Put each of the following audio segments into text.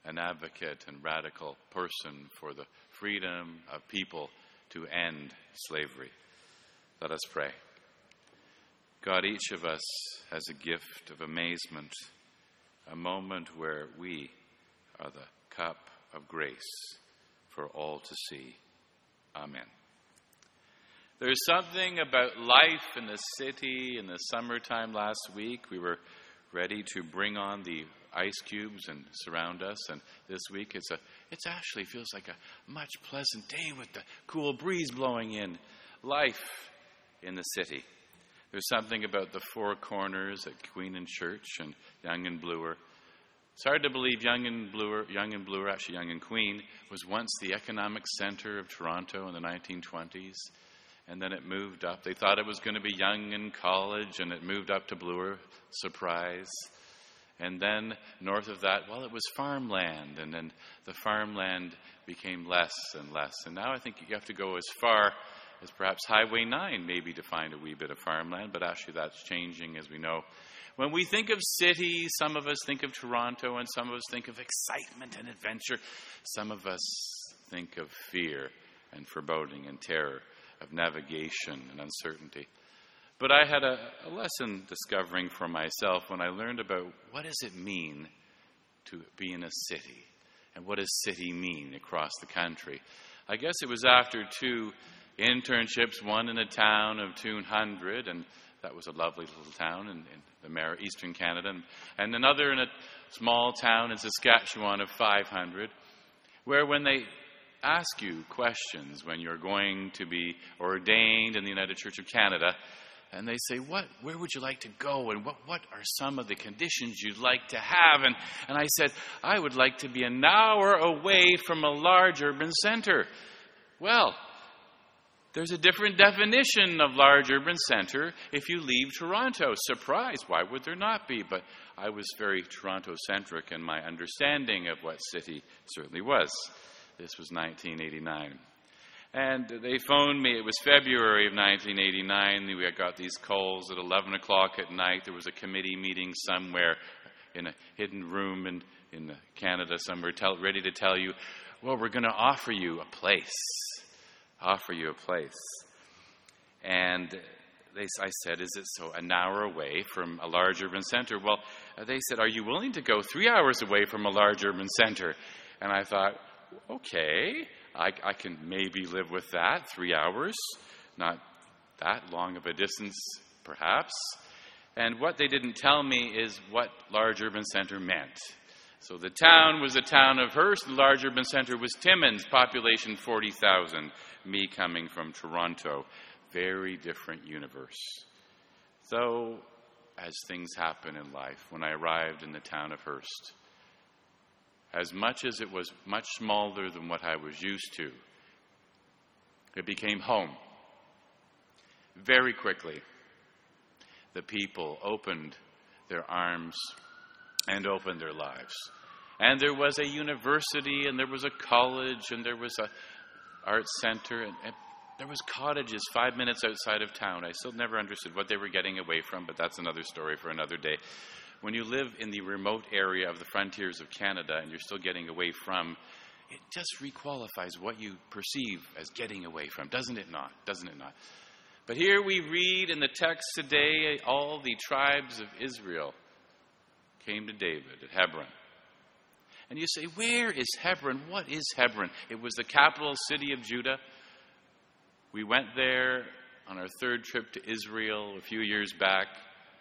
an advocate and radical person for the freedom of people to end slavery. Let us pray. God, each of us has a gift of amazement, a moment where we are the cup of grace for all to see. Amen. There's something about life in the city in the summertime last week. We were ready to bring on the ice cubes and surround us, and this week it actually feels like a much pleasant day with the cool breeze blowing in. Life in the city. There's something about the four corners at Queen and Church and Yonge and Bloor. It's hard to believe Yonge and Queen, was once the economic center of Toronto in the 1920s. And then it moved up. They thought it was going to be Yonge and College, and it moved up to Bloor. Surprise. And then north of that, well, it was farmland. And then the farmland became less and less. And now I think you have to go as far as perhaps Highway 9 maybe to find a wee bit of farmland. But actually that's changing, as we know. When we think of cities, some of us think of Toronto, and some of us think of excitement and adventure. Some of us think of fear and foreboding and terror, of navigation and uncertainty. But I had a lesson discovering for myself when I learned about what does it mean to be in a city, and what does city mean across the country. I guess it was after 2 internships, one in a town of 200, and that was a lovely little town in the eastern Canada, and another in a small town in Saskatchewan of 500, where when they ask you questions when you're going to be ordained in the United Church of Canada, and they say, where would you like to go, and what are some of the conditions you'd like to have? And I said, I would like to be an hour away from a large urban center. Well, there's a different definition of large urban center if you leave Toronto. Surprise, why would there not be? But I was very Toronto-centric in my understanding of what city certainly was. This was 1989. And they phoned me. It was February of 1989. We got these calls at 11 o'clock at night. There was a committee meeting somewhere in a hidden room in Canada somewhere, ready to tell you, well, we're going to offer you a place. And I said, is it so an hour away from a large urban center? Well, they said, are you willing to go 3 hours away from a large urban center? And I thought, okay, I can maybe live with that, 3 hours, not that long of a distance, perhaps. And what they didn't tell me is what large urban center meant. So the town was the town of Hearst, the large urban center was Timmins, population 40,000, me coming from Toronto. Very different universe. So, as things happen in life, when I arrived in the town of Hearst, as much as it was much smaller than what I was used to, it became home. Very quickly, the people opened their arms and opened their lives. And there was a university, and there was a college, and there was an arts center, and there was cottages 5 minutes outside of town. I still never understood what they were getting away from, but that's another story for another day. When you live in the remote area of the frontiers of Canada and you're still getting away from, it just requalifies what you perceive as getting away from, doesn't it not? But here we read in the text today, all the tribes of Israel came to David at Hebron. And you say, where is Hebron? What is Hebron? It was the capital city of Judah. We went there on our 3rd trip to Israel a few years back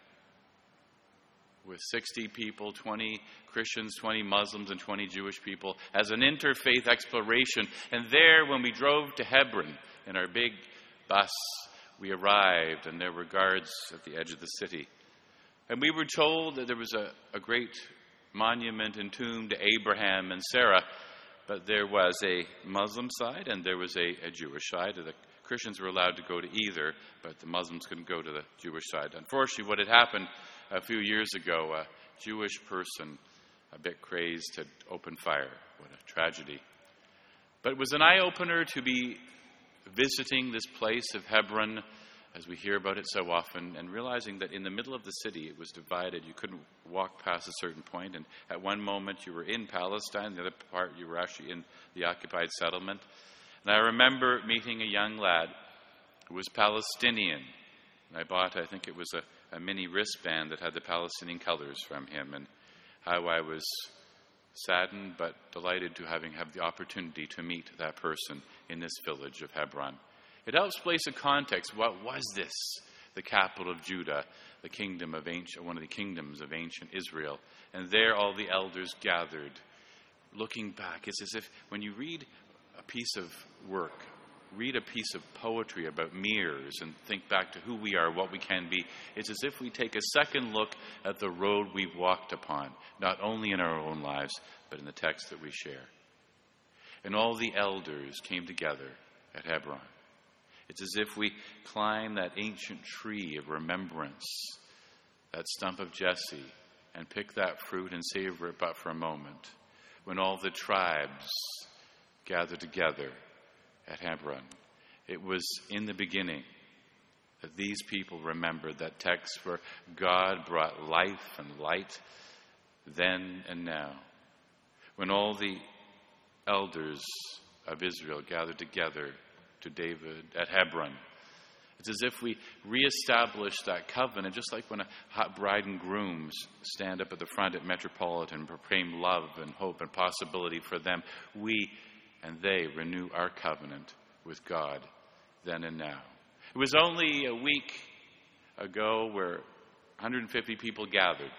with 60 people, 20 Christians, 20 Muslims, and 20 Jewish people as an interfaith exploration. And there, when we drove to Hebron in our big bus, we arrived, and there were guards at the edge of the city. And we were told that there was a great monument and tomb to Abraham and Sarah, but there was a Muslim side and there was a Jewish side. The Christians were allowed to go to either, but the Muslims couldn't go to the Jewish side. Unfortunately, what had happened a few years ago, a Jewish person, a bit crazed, had opened fire. What a tragedy. But it was an eye-opener to be visiting this place of Hebron as we hear about it so often, and realizing that in the middle of the city it was divided. You couldn't walk past a certain point, and at one moment you were in Palestine, the other part you were actually in the occupied settlement. And I remember meeting a young lad who was Palestinian, and I bought, I think it was a mini wristband that had the Palestinian colors from him, and how I was saddened but delighted to have the opportunity to meet that person in this village of Hebron. It helps place a context. What was this? The capital of Judah, the kingdom of one of the kingdoms of ancient Israel. And there all the elders gathered, looking back. It's as if when you read a piece of work, read a piece of poetry about mirrors and think back to who we are, what we can be, it's as if we take a second look at the road we've walked upon, not only in our own lives, but in the text that we share. And all the elders came together at Hebron. It's as if we climb that ancient tree of remembrance, that stump of Jesse, and pick that fruit and savor it but for a moment, when all the tribes gathered together at Hebron. It was in the beginning that these people remembered that text where God brought life and light then and now. When all the elders of Israel gathered together to David at Hebron. It's as if we reestablish that covenant, just like when a hot bride and groom stand up at the front at Metropolitan and proclaim love and hope and possibility for them. We and they renew our covenant with God then and now. It was only a week ago where 150 people gathered.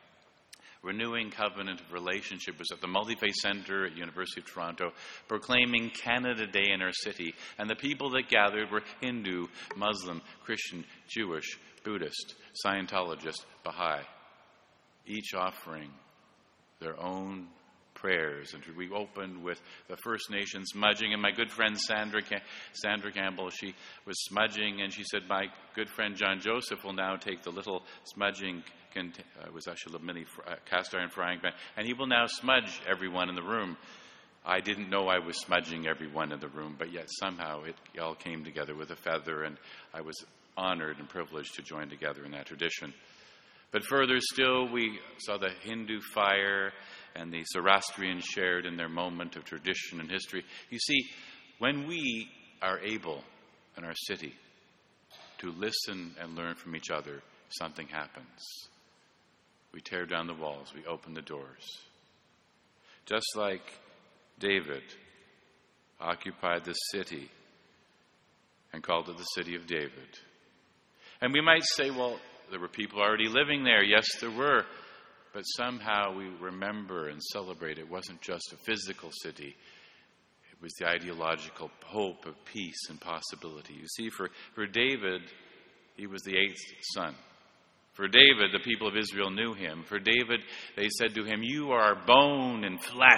Renewing covenant of relationship was at the Multi-Faith Center at University of Toronto, proclaiming Canada Day in our city. And the people that gathered were Hindu, Muslim, Christian, Jewish, Buddhist, Scientologist, Baha'i, each offering their own prayers. And we opened with the First Nations smudging, and my good friend Sandra Campbell, she was smudging, and she said, my good friend John Joseph will now take the little smudging, it was actually a mini cast iron frying pan, and he will now smudge everyone in the room. I didn't know I was smudging everyone in the room, but yet somehow it all came together with a feather, and I was honored and privileged to join together in that tradition. But further still, we saw the Hindu fire and the Zoroastrians shared in their moment of tradition and history. You see, when we are able in our city to listen and learn from each other, something happens. We tear down the walls. We open the doors. Just like David occupied the city and called it the city of David. And we might say, well, there were people already living there. Yes, there were. But somehow we remember and celebrate it wasn't just a physical city. It was the ideological hope of peace and possibility. You see, for David, he was the eighth son. For David, the people of Israel knew him. For David, they said to him, you are bone and flesh,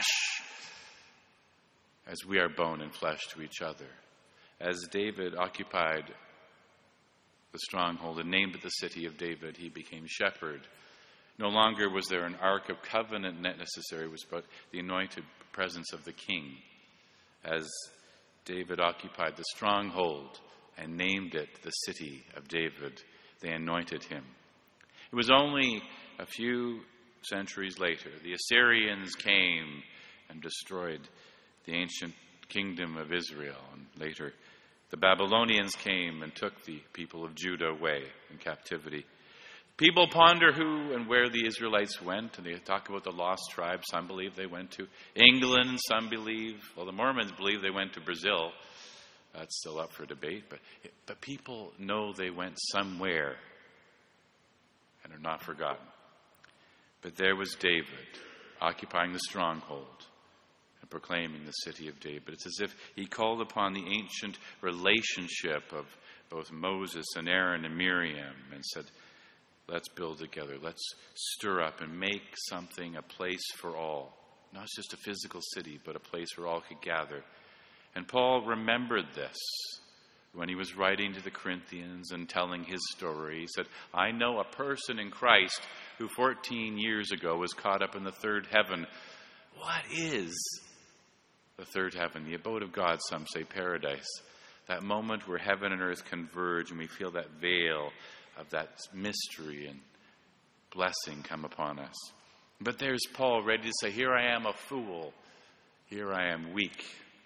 as we are bone and flesh to each other. As David occupied the stronghold and named it the city of David, he became shepherd. No longer was there an ark of covenant necessary. It was about the anointed presence of the king. As David occupied the stronghold and named it the city of David, they anointed him. It was only a few centuries later, the Assyrians came and destroyed the ancient kingdom of Israel. And later, the Babylonians came and took the people of Judah away in captivity. People ponder who and where the Israelites went, and they talk about the lost tribes. Some believe they went to England, some believe, well, the Mormons believe they went to Brazil. That's still up for debate, but people know they went somewhere and are not forgotten. But there was David occupying the stronghold and proclaiming the city of David. It's as if he called upon the ancient relationship of both Moses and Aaron and Miriam and said, let's build together. Let's stir up and make something a place for all. Not just a physical city, but a place where all could gather. And Paul remembered this when he was writing to the Corinthians and telling his story. He said, I know a person in Christ who 14 years ago was caught up in the third heaven. What is the third heaven? The abode of God, some say paradise. that moment where heaven and earth converge and we feel that veil of that mystery and blessing come upon us. But there's Paul ready to say, here I am a fool. Here I am weak.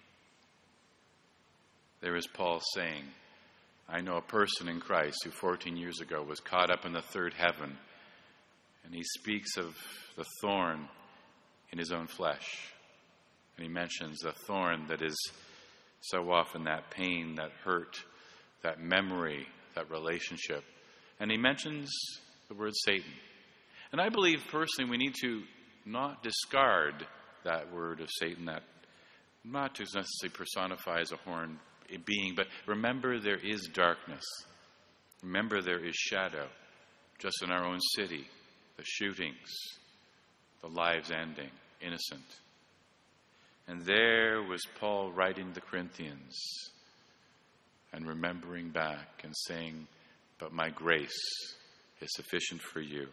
There is Paul saying, I know a person in Christ who 14 years ago was caught up in the third heaven. And he speaks of the thorn in his own flesh. And he mentions the thorn that is so often that pain, that hurt, that memory, that relationship. And he mentions the word Satan. And I believe personally we need to not discard that word of Satan, that not to necessarily personify as a horned being, but remember there is darkness. Remember there is shadow, just in our own city, the shootings, the lives ending, innocent. And there was Paul writing the Corinthians and remembering back and saying, but my grace is sufficient for you.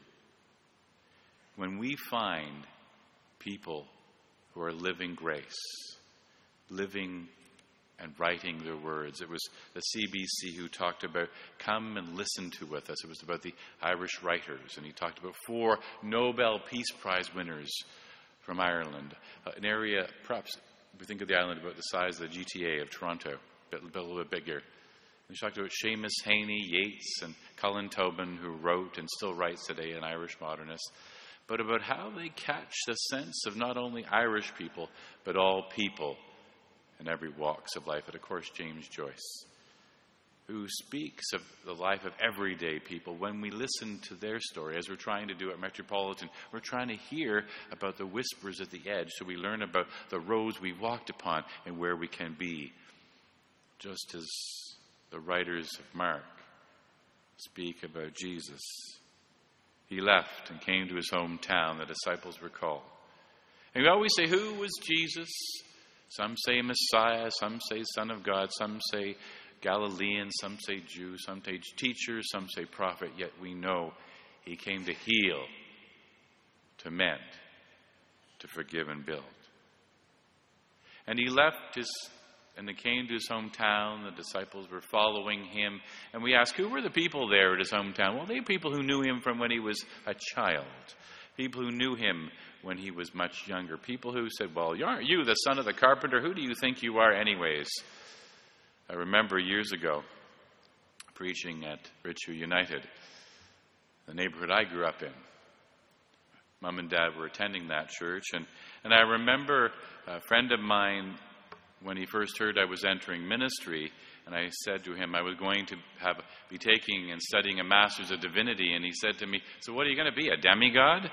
When we find people who are living grace, living and writing their words. It was the CBC who talked about come and listen to with us. It was about the Irish writers, and he talked about 4 Nobel Peace Prize winners from Ireland, an area, perhaps, if we think of the island, about the size of the GTA of Toronto, a little bit bigger. And he talked about Seamus Heaney, Yeats, and Colin Tobin, who wrote and still writes today, an Irish modernist, but about how they catch the sense of not only Irish people, but all people in every walks of life. And of course, James Joyce, who speaks of the life of everyday people. When we listen to their story, as we're trying to do at Metropolitan, we're trying to hear about the whispers at the edge, so we learn about the roads we walked upon and where we can be. Just as the writers of Mark speak about Jesus. He left and came to his hometown. The disciples were called. And we always say, who was Jesus? Some say Messiah, some say Son of God, some say Galilean, some say Jew, some say teacher, some say prophet. Yet we know he came to heal, to mend, to forgive and build. And he left and they came to his hometown. The disciples were following him. And we ask, who were the people there at his hometown? Well, they were people who knew him from when he was a child. People who knew him when he was much younger. People who said, well, aren't you the son of the carpenter? Who do you think you are anyways? I remember years ago preaching at Ridgeview United, the neighborhood I grew up in. Mom and Dad were attending that church. And I remember a friend of mine, when he first heard I was entering ministry, and I said to him I was going to be taking and studying a Master's of Divinity, and he said to me, so what are you going to be, a demigod?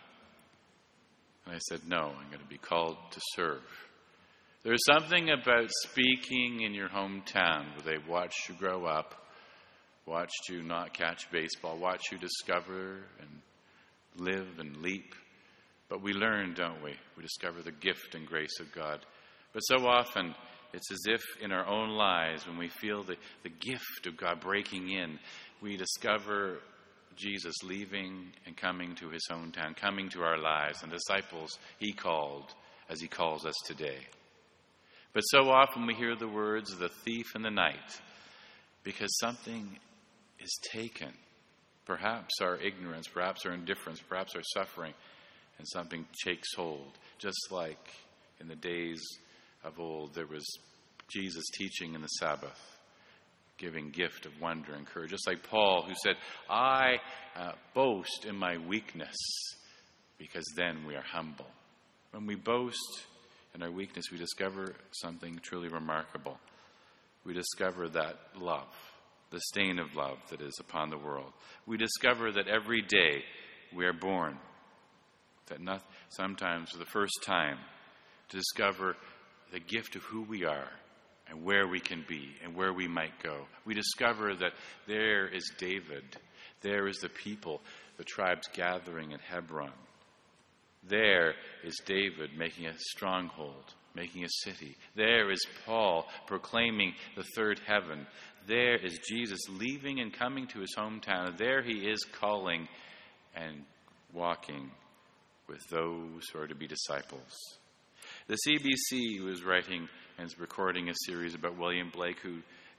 And I said, no, I'm going to be called to serve. There's something about speaking in your hometown where they've watched you grow up, watched you not catch baseball, watched you discover and live and leap. But we learn, don't we? We discover the gift and grace of God. But so often, it's as if in our own lives, when we feel the gift of God breaking in, we discover Jesus leaving and coming to his hometown, coming to our lives. And disciples he called as he calls us today. But so often we hear the words of the thief in the night because something is taken. Perhaps our ignorance, perhaps our indifference, perhaps our suffering, and something takes hold. Just like in the days of old, there was Jesus teaching in the Sabbath, giving gift of wonder and courage. Just like Paul, who said, I boast in my weakness, because then we are humble. When we boast in our weakness, we discover something truly remarkable. We discover that love, the stain of love that is upon the world. We discover that every day we are born, that sometimes for the first time, to discover the gift of who we are and where we can be and where we might go. We discover that there is David, there is the people, the tribes gathering in Hebron. There is David making a stronghold, making a city. There is Paul proclaiming the third heaven. There is Jesus leaving and coming to his hometown. There he is calling and walking with those who are to be disciples. The CBC was writing and is recording a series about William Blake, who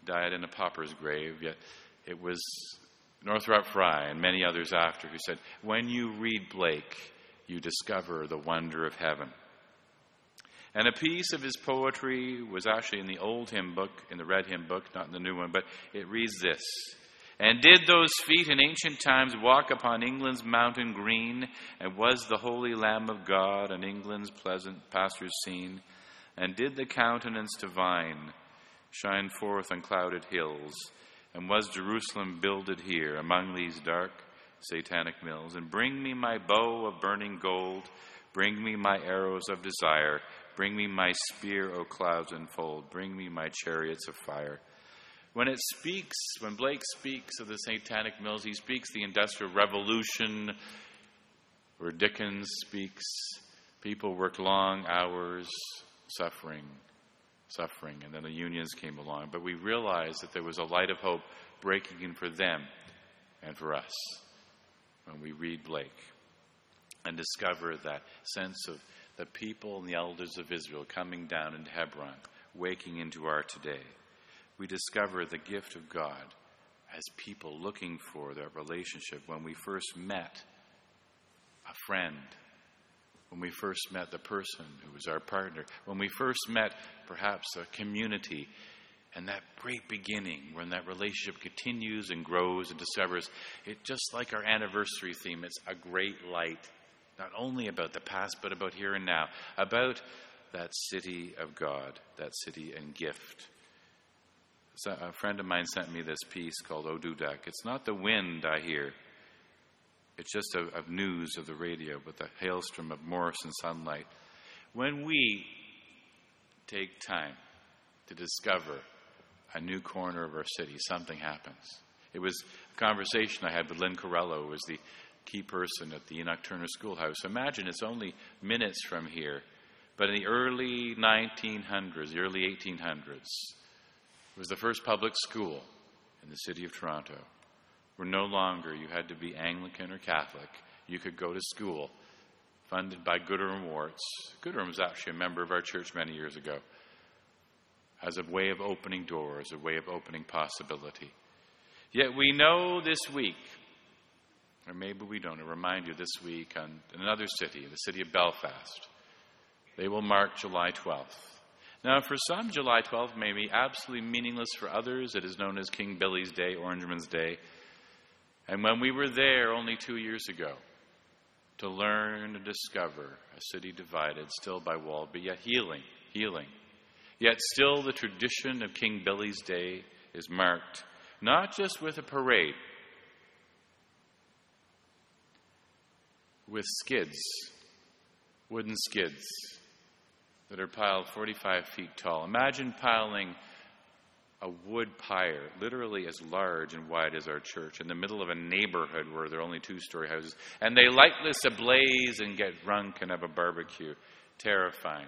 died in a pauper's grave, yet it was Northrop Frye and many others after who said, when you read Blake, you discover the wonder of heaven. And a piece of his poetry was actually in the old hymn book, in the red hymn book, not in the new one, but it reads this. And did those feet in ancient times walk upon England's mountain green? And was the holy Lamb of God on England's pleasant pastures seen? And did the countenance divine shine forth on clouded hills? And was Jerusalem builded here among these dark satanic mills? And bring me my bow of burning gold, bring me my arrows of desire, bring me my spear, O clouds unfold, bring me my chariots of fire. When Blake speaks of the satanic mills, he speaks the Industrial Revolution, where Dickens speaks, people worked long hours, suffering, and then the unions came along. But we realized that there was a light of hope breaking in for them and for us when we read Blake and discover that sense of the people and the elders of Israel coming down into Hebron, waking into our today. We discover the gift of God as people looking for that relationship. When we first met a friend, when we first met the person who was our partner, when we first met perhaps a community, and that great beginning when that relationship continues and grows and discovers it, just like our anniversary theme, it's a great light, not only about the past, but about here and now, about that city of God, that city and gift. So a friend of mine sent me this piece called Odudak. It's not the wind I hear. It's just of news of the radio with the hailstorm of Morrison sunlight. When we take time to discover a new corner of our city, something happens. It was a conversation I had with Lynn Corello, who was the key person at the Enoch Turner Schoolhouse. Imagine it's only minutes from here, but in the early 1900s, the early 1800s, it was the first public school in the city of Toronto, where no longer you had to be Anglican or Catholic. You could go to school, funded by Gooderham Warts. Gooderham was actually a member of our church many years ago, as a way of opening doors, a way of opening possibility. Yet we know this week, or maybe we don't, I'll remind you this week in another city, the city of Belfast, they will mark July 12th. Now, for some, July 12th may be absolutely meaningless. For others, it is known as King Billy's Day, Orangeman's Day. And when we were there only 2 years ago to learn and discover a city divided still by wall, but yet healing, yet still the tradition of King Billy's Day is marked not just with a parade, with skids, wooden skids, that are piled 45 feet tall. Imagine piling a wood pyre, literally as large and wide as our church, in the middle of a neighborhood where there are only 2-story houses. And they light this ablaze and get drunk and have a barbecue. Terrifying.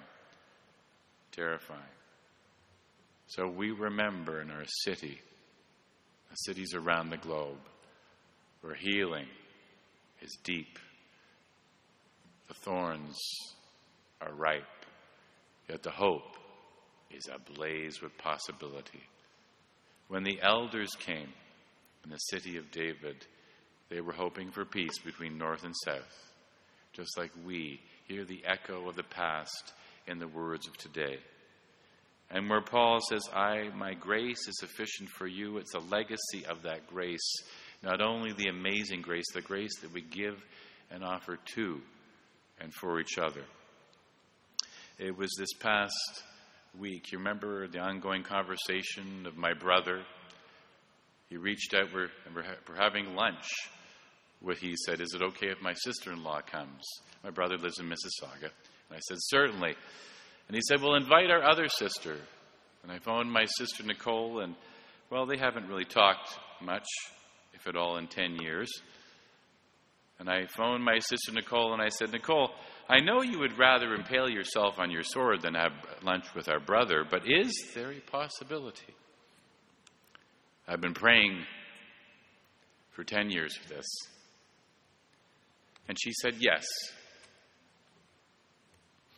So we remember in our city, the cities around the globe, where healing is deep. The thorns are ripe. Yet the hope is ablaze with possibility. When the elders came in the city of David, they were hoping for peace between north and south, just like we hear the echo of the past in the words of today. And where Paul says, my grace is sufficient for you, it's a legacy of that grace, not only the amazing grace, the grace that we give and offer to and for each other. It was this past week. You remember the ongoing conversation of my brother? He reached out, we're having lunch. He said, is it okay if my sister-in-law comes? My brother lives in Mississauga. And I said, certainly. And he said, well, invite our other sister. And I phoned my sister Nicole, and, well, they haven't really talked much, if at all, in 10 years. And I phoned my sister Nicole, and I said, Nicole, I know you would rather impale yourself on your sword than have lunch with our brother, but is there a possibility? I've been praying for 10 years for this. And she said yes.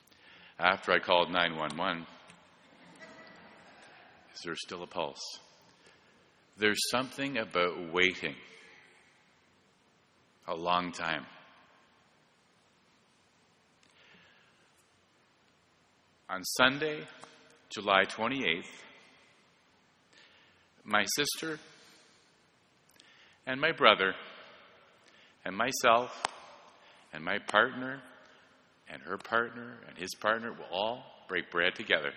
After I called 911, is there still a pulse? There's something about waiting a long time. On Sunday, July 28th, my sister and my brother and myself and my partner and her partner and his partner will all break bread together.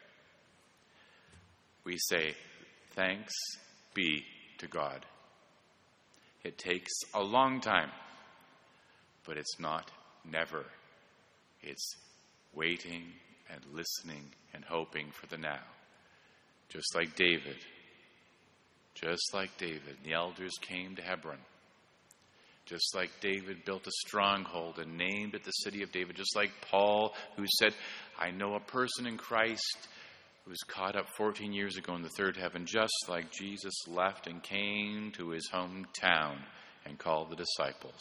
We say, thanks be to God. It takes a long time, but it's not never. It's waiting and listening and hoping for the now. Just like David. The elders came to Hebron. Just like David built a stronghold and named it the city of David. Just like Paul, who said, I know a person in Christ who was caught up 14 years ago in the third heaven. Just like Jesus left and came to his hometown and called the disciples.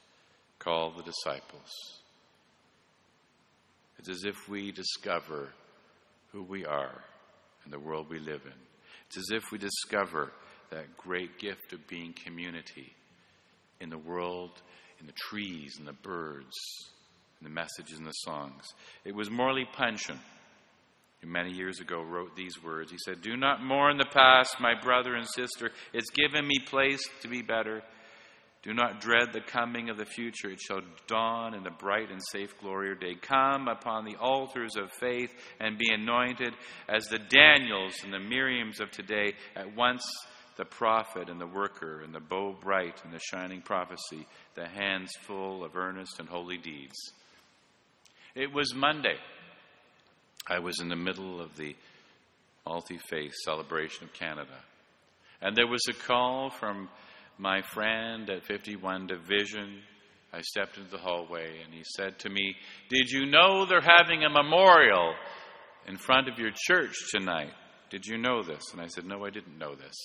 It's as if we discover who we are and the world we live in. It's as if we discover that great gift of being community in the world, in the trees, and the birds, and the messages and the songs. It was Morley Puncheon, who many years ago wrote these words. He said, do not mourn the past, my brother and sister. It's given me place to be better. Do not dread the coming of the future. It shall dawn in the bright and safe glory of day. Come upon the altars of faith and be anointed as the Daniels and the Miriams of today, at once the prophet and the worker, and the bow bright and the shining prophecy, the hands full of earnest and holy deeds. It was Monday. I was in the middle of the multi-faith celebration of Canada. And there was a call from my friend at 51 Division. I stepped into the hallway and he said to me, did you know they're having a memorial in front of your church tonight? Did you know this? And I said, no, I didn't know this.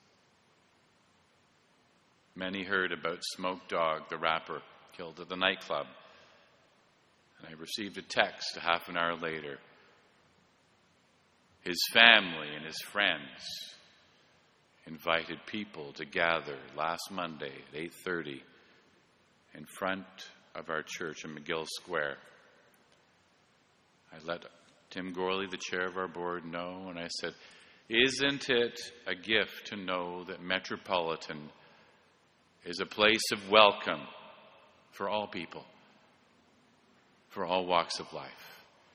Many heard about Smoke Dog, the rapper, killed at the nightclub. And I received a text a half an hour later. His family and his friends invited people to gather last Monday at 8:30 in front of our church in McGill Square. I let Tim Gorley, the chair of our board, know, and I said, isn't it a gift to know that Metropolitan is a place of welcome for all people, for all walks of life?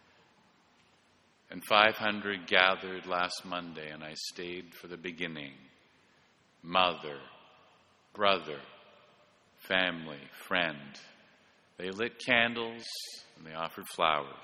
And 500 gathered last Monday, and I stayed for the beginning. Mother, brother, family, friend. They lit candles and they offered flowers.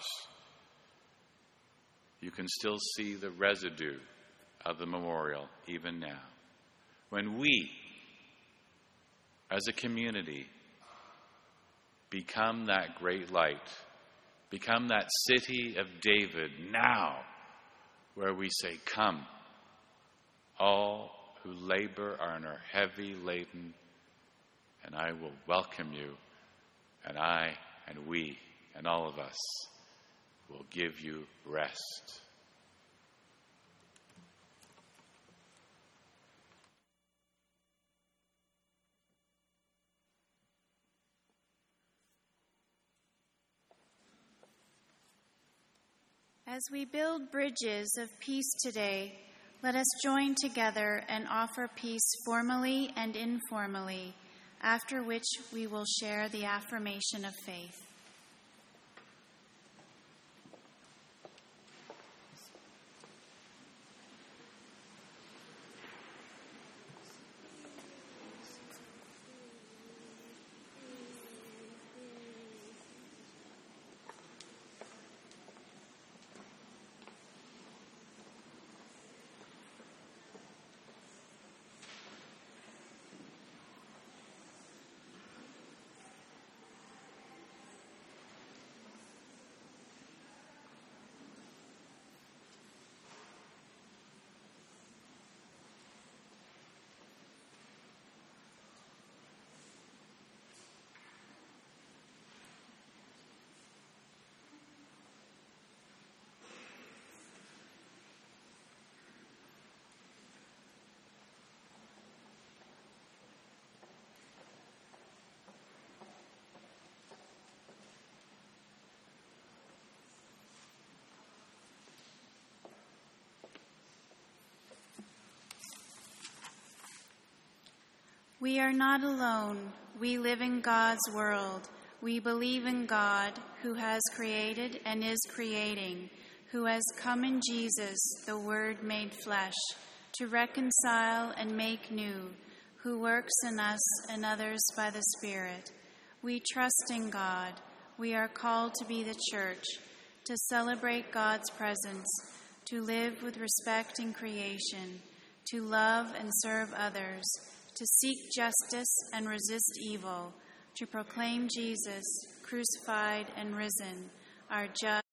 You can still see the residue of the memorial even now. When we, as a community, become that great light, become that city of David now, where we say, come, all who labor are and are heavy laden, and I will welcome you, and I and we and all of us will give you rest. As we build bridges of peace today, let us join together and offer peace formally and informally, after which we will share the affirmation of faith. We are not alone. We live in God's world. We believe in God, who has created and is creating, who has come in Jesus, the Word made flesh, to reconcile and make new, who works in us and others by the Spirit. We trust in God. We are called to be the church, to celebrate God's presence, to live with respect in creation, to love and serve others, to seek justice and resist evil, to proclaim Jesus, crucified and risen, our judge